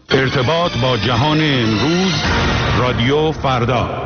ارتباط با جهان امروز، رادیو فردا.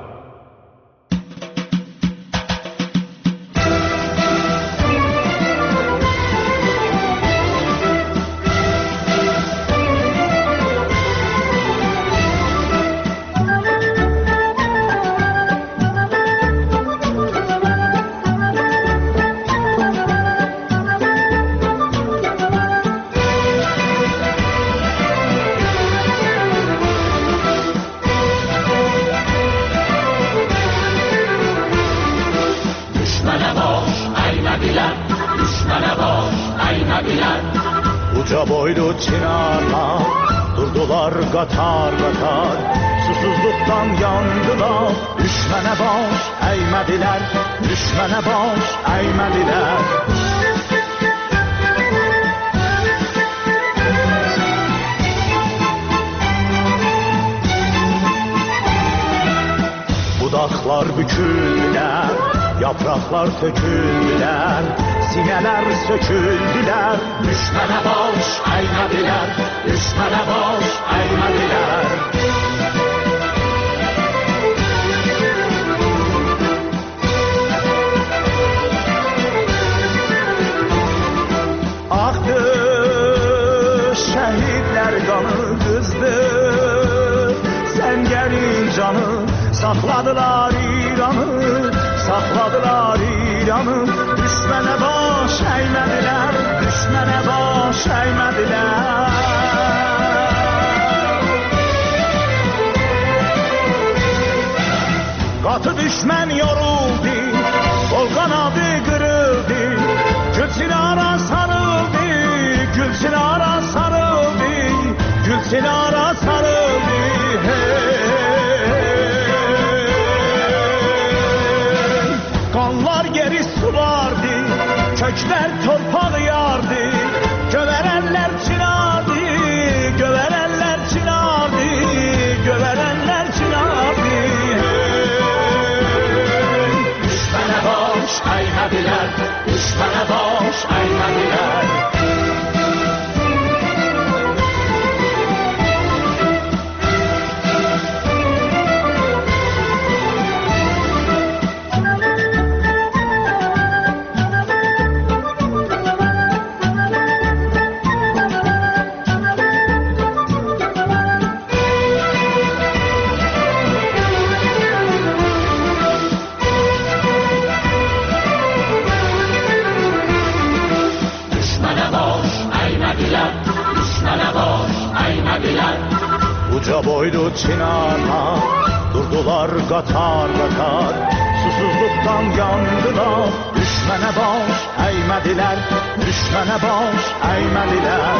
Boydu çınarlar, durdular qatar qatar, susuzluqdan yandılar, düşmənə baş əymədilər, düşmənə baş əymədilər. Budaqlar büküldülər, yapraqlar töküldülər, sinələr söküldülər, düşmənə baş əymədilər, düşmənə baş əymədilər. Axdı şəhidlər qanı qızdı, səngərin canı, saxladılar İranı, saxladılar İranı, düşmənə baş əymədilər, düşmənə baş əymədilər. Qatı düşmən yoruldu, sol qanadı qırıldı, Gülçinara sarıldı, Gülçinara sarıldı, Gülçinara sarıldı. Qanlar geri sulardı, köklər torpağı yardı, gövərənlər çinardı, gövərənlər çinardı, gövərənlər çinardı. Düşmənə baş əymədilər, düşmənə baş əymədilər. Uca boylu çınarlar, durdular qatar qatar, susuzluqdan yandılar, düşmənə baş əymədilər, düşmənə baş əymədilər.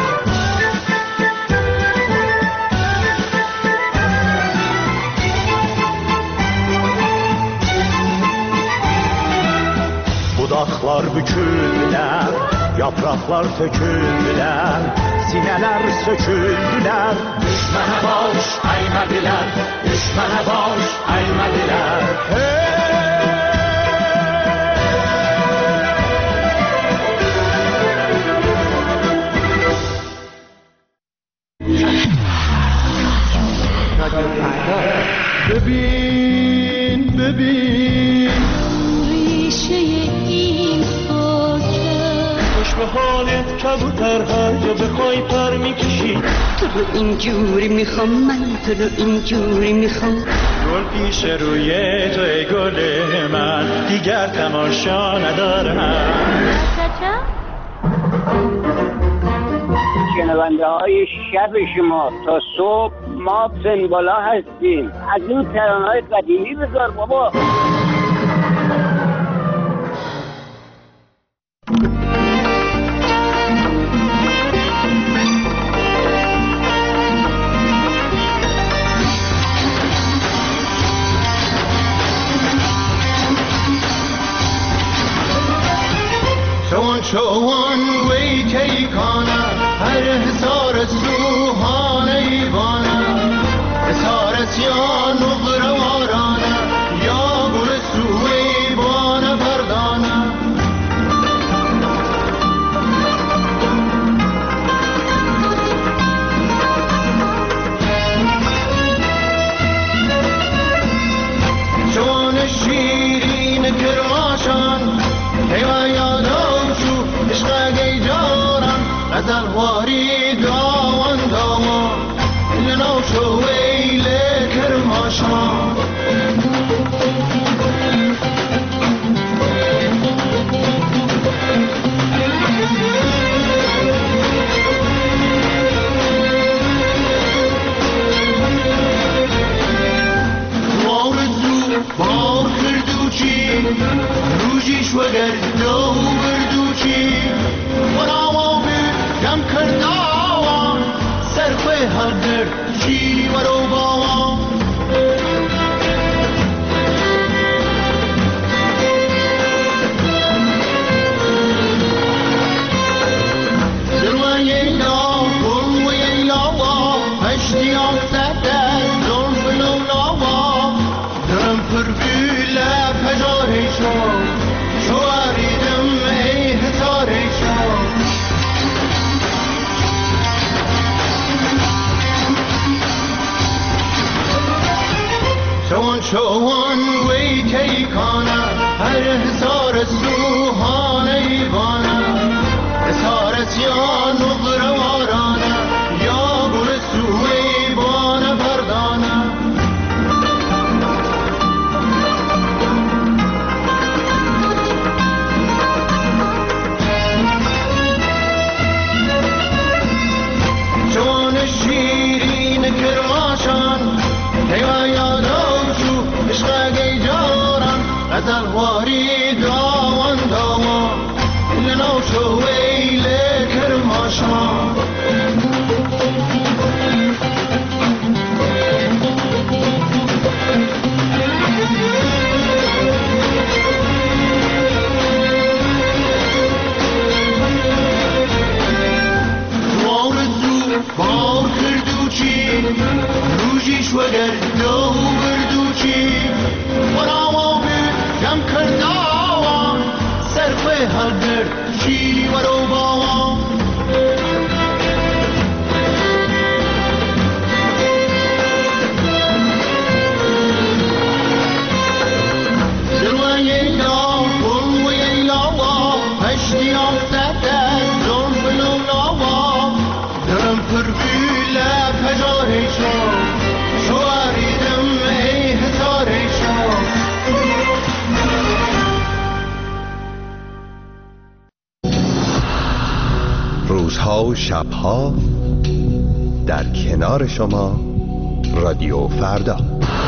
Budaqlar büküldülər, yapraqlar töküldülər, sinələr söküldülər, düşmənə baş əymədilər, düşmənə baş əymədilər. ببین ببین ریشه این خاکه، خوش به حالت کبوتر هر جا بخوای پر میکشی. تو رو اینجوری میخوام، من تو رو اینجوری میخوام. گل پیش روی تو ای گل من، دیگر تماشا ندارم. شنونده های شب شما تا صبح ما پنبالا هستیم. از این ترانه‌های قدیمی بذار بابا. چون گوی کی کانم هر حسار سوهان ایوانم حسار یا نقر وارانم یا halder شیری و رو با شوان وی کی کانا هر حسار سوهان ایوانا حسار سیان و غروارانا یا گل سوی بان بردانا جوان شیرین کرماشان هیوا یادا عشقی جارم از الواری داوان داوان لنو شوی لکرماشان بار کردوچی روژیش و گردو بردوچی ورامو کم کرداوان سرخوی هلگر شیری و رو باوان دلوان یلا بلو یلا پشتی آفتد زلف لولاوا درم پرگیله پجاری شد شواریدم ای حساری شد روزها و شبها در کنار شما رادیو فردا.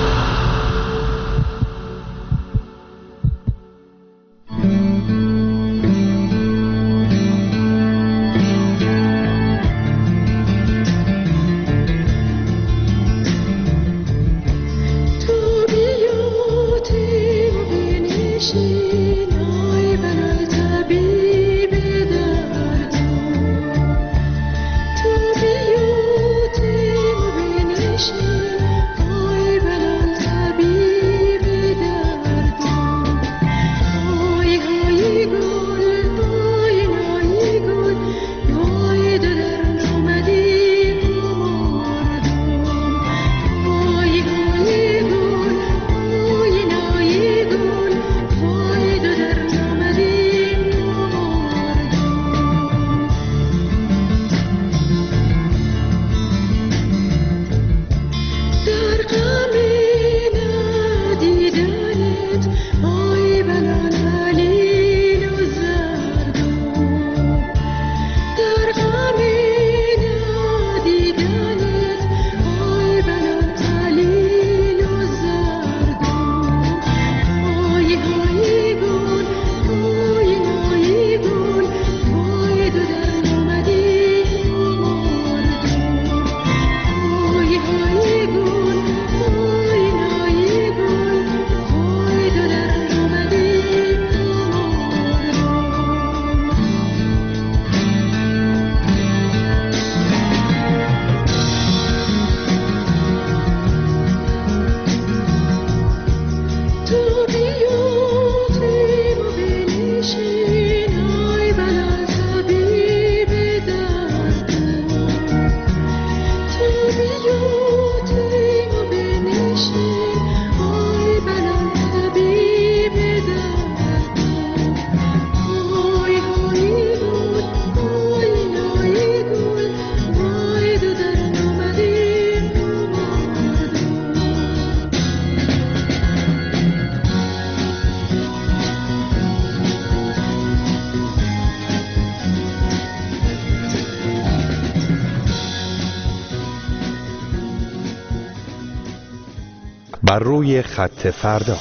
بر روی خط فردا.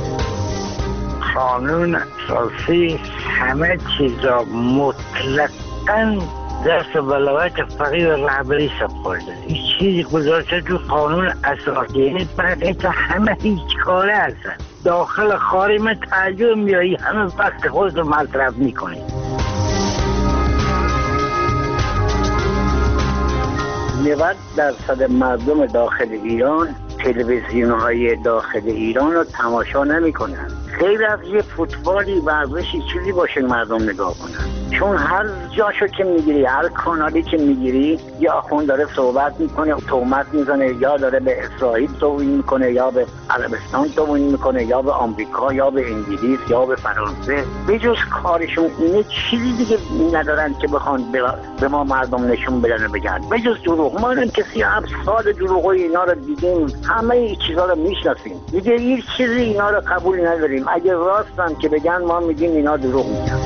قانون اساسی همه چیزا مطلق واقعا درس ولایت فقیه و رهبری سپرده. این چیزی گذاشته تو قانون اساسی، یعنی برای تا همه هیچ کاره هستن داخل خارج. من تعجب میایی همه وقت خودت رو مصرف میکنی. 90% مردم داخل ایران تلویزیون‌های داخل ایران رو تماشا نمی‌کنن. غیر از یه فوتبالی ورزشی چیزی باشه مردم نگاه کنن، چون هر جاشو که میگیری، هر کانالی که میگیری، یا آخوند داره صحبت میکنه، تهمت میزنه، یا داره به اسرائیل توهین میکنه، یا به عربستان توهین میکنه، یا به آمریکا، یا به انگلیس، یا به فرانسه. به جز کارشون اینه چیزی دیگه ندارن که بخوان به ما مردم نشون بدن و بگن. به جز دروغ. ما هم که 37 سال دروغای اینا رو دیدیم، همه این چیزا رو میشناسیم دیگه، هیچ چیزی اینا رو قبول نداریم. اگه راستن که بگن ما میگیم اینا دروغ میگن.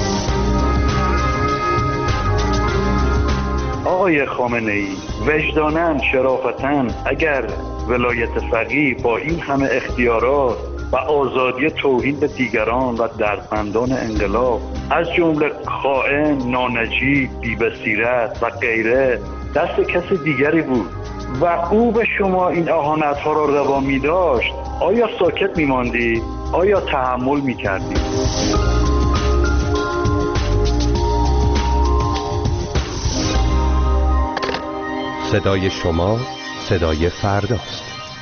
آقای خامنه‌ای، وجداناً، شرافتاً، اگر ولایت فقیه با این همه اختیارات و آزادی توهین به دیگران و دردمندان انقلاب از جمله خائن، نانجیب، بی‌بصیرت و غیره دست کس دیگری بود و او به شما این اهانت‌ها را روا می‌داشت، آیا ساکت می‌ماندی؟ آیا تحمل می‌کردی؟ صدای شما صدای فرداست.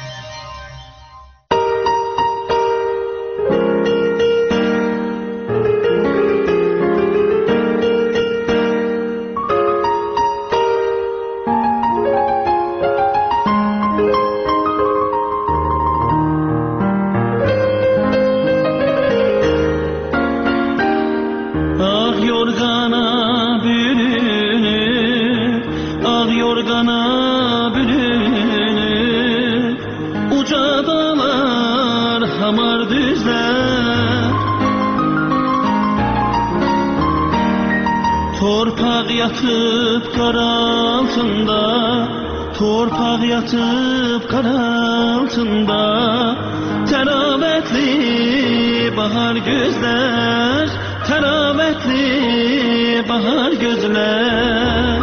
Torpaq yatıb qar altında, təravətli bahar gözlər, təravətli bahar gözlər.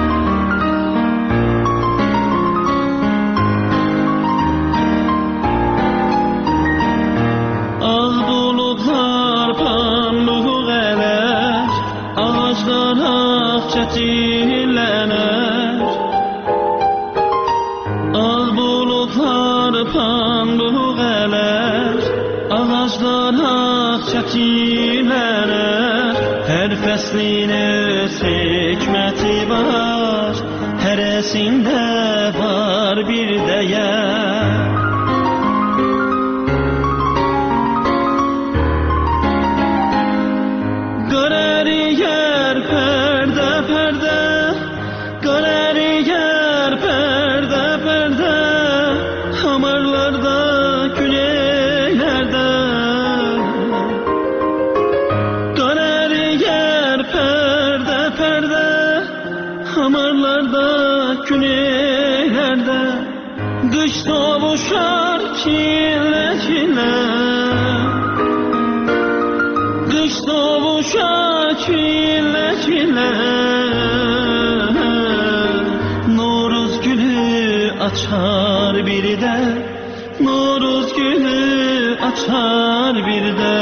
Ağ buludlar pambıq ələr, ağaclar ağ çəçilənər. Pambıq ələr, ağaclar ağ çəçilənər. Hər fəslin öz hikməti var, hərəsində var bir dəyər. Görəriyər pərdə pərdə, görəriyər pərdə pərdə, hamarlarda, küleylerde. Görəriyər pərdə pərdə, hamarlarda, küleylerde. Qış sovuşar çile çile, qış sovuşar çile çile. Noruz gülü açar bir de, Noruz gülü açar bir de.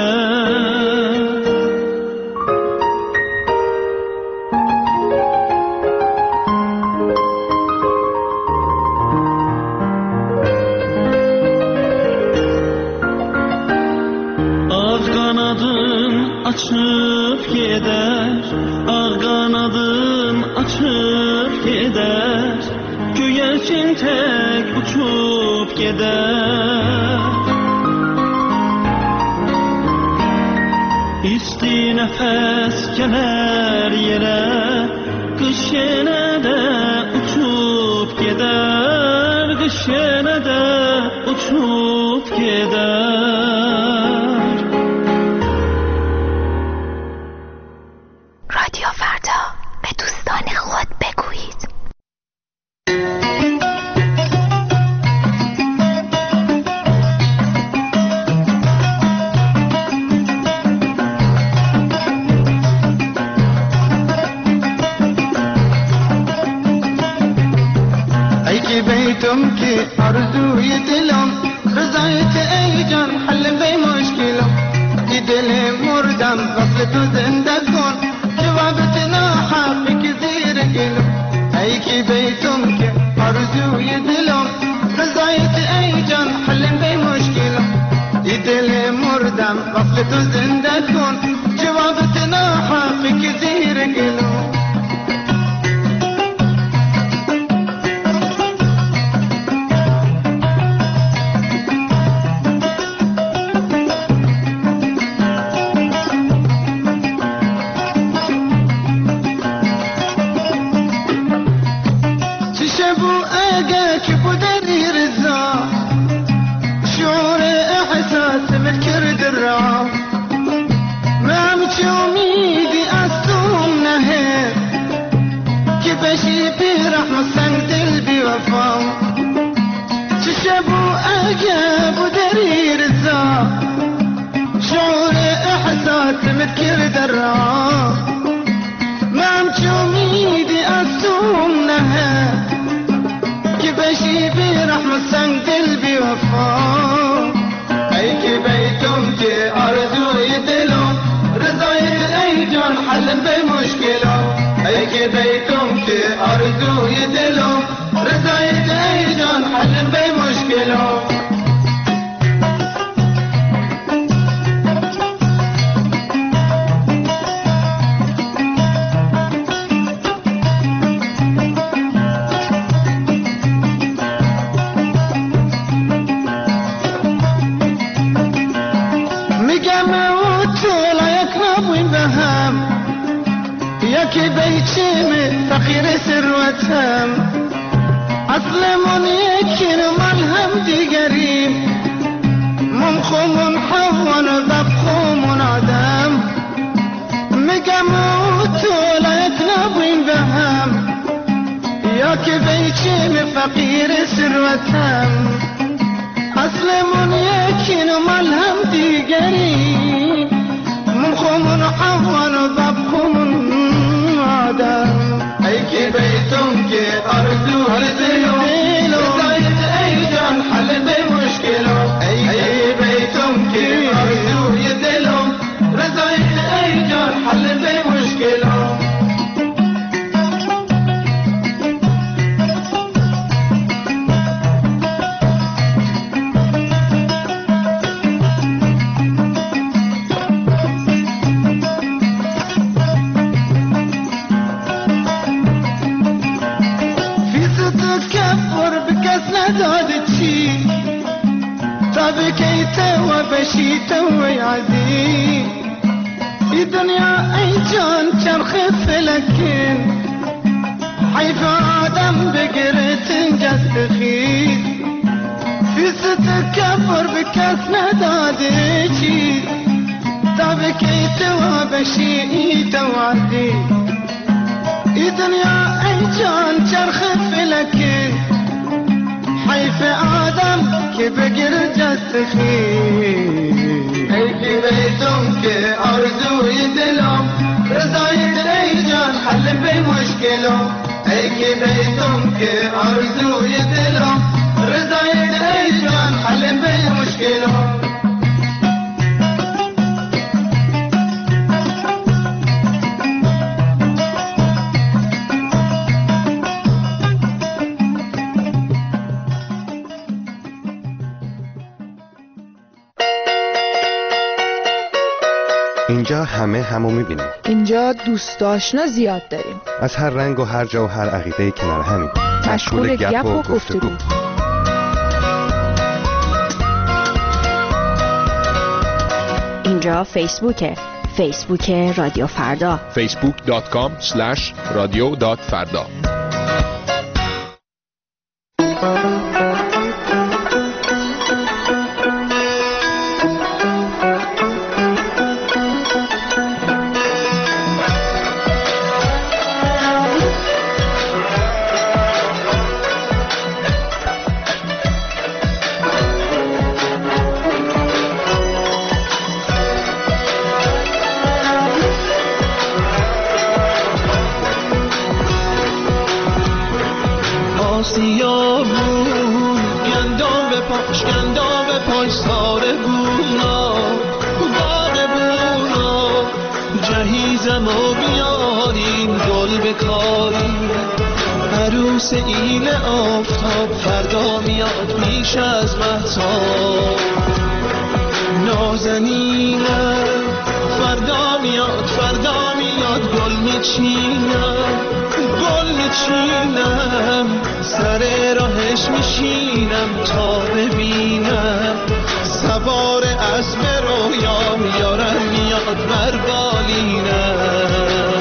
Ağ kanadın açıp gider, ağ kanadın açıp gider. Göyerçin tek uçup gider. İsti nefes gelir yere, kış yine de uçup gider, kış yine de uçup gider. رادیو فردا، به دوستان خود بگویید. کی بیتم که آرزوی دلم رضایت ای جان حل به مشکلم ای دل مردم وصل تو زنده کن جوابت ناحقی که زیر گلم ای کی بیتم که آرزوی دلم رضایت ای جان حل به مشکلم ای دل مردم وصل تو زنده کن جوابت ناحقی که زیر گلم اینجا همه همو میبینیم. اینجا دوست آشنا زیاد داریم. از هر رنگ و هر جا و هر عقیده کنار همین. مشغول گپ و گفتگو. اینجا فیسبوکه. فیسبوک رادیو فردا. facebook.com/radio.farda. آسیابون گندم به پاش ساره بونا باغ بونا جهیزم و بیارین گل بکارین عروس ایل آفتاب فردا میاد پیش از مهتاب نازنینم فردا میاد گل میچینم سر راهش میشینم تا ببینم سوار اسب رویام یارم میاد بر بالینم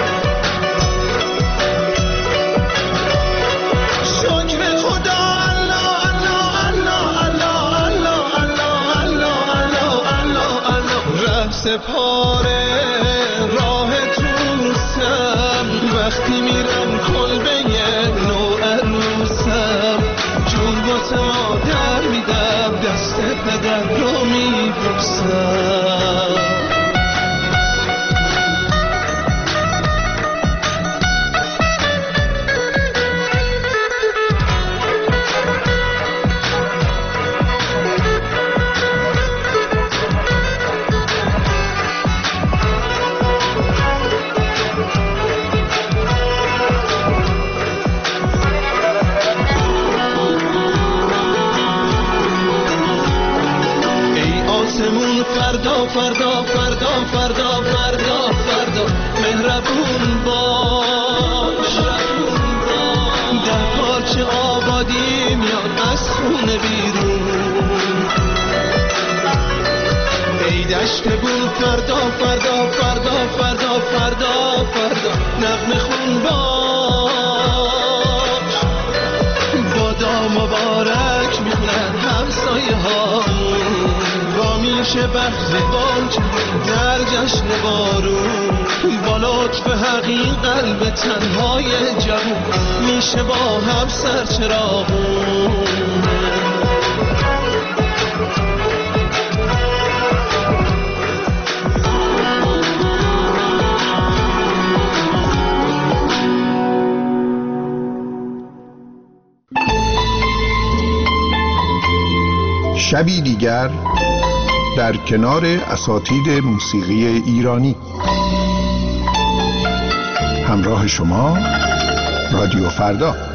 شکر خدا الله الله الله الله الله الله الله الله ره سپاره راه توسم وقتی میرم کلبه نو عروسم جون واسه مادر میدم دست پدر رو میبوسم فردا مهربون باش در پارچه آبادی میاد از خونه بیرون ای دشت بون فردا نغمه خون باش بادا مبارک میخونن همسایه هامون با میشه بخت بانچ در جشن بارون با لطف حقیق قلب تنهای جوون میشه با هم سرچراغون شبی دیگر در کنار اساتید موسیقی ایرانی همراه شما رادیو فردا.